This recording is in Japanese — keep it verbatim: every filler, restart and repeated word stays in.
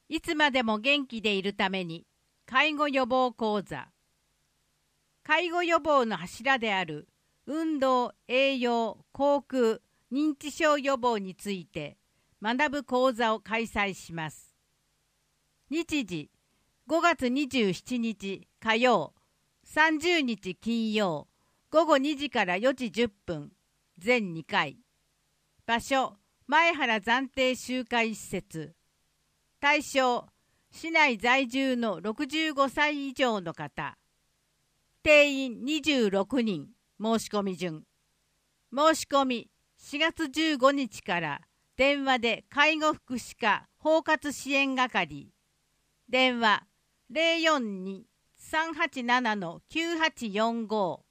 いつまでも元気でいるために介護予防講座。介護予防の柱である運動、栄養、口腔、認知症予防について学ぶ講座を開催します。日時ごがつにじゅうしちにち火曜、さんじゅうにち金曜、ごごにじからよじじゅっぷん、全にかい。場所、前原暫定集会施設。対象、市内在住のろくじゅうごさい以上の方。定員にじゅうろくにん、申し込み順。申し込みしがつじゅうごにちから電話で介護福祉課包括支援係。電話ゼロよんに さんはちなな きゅうはちよんご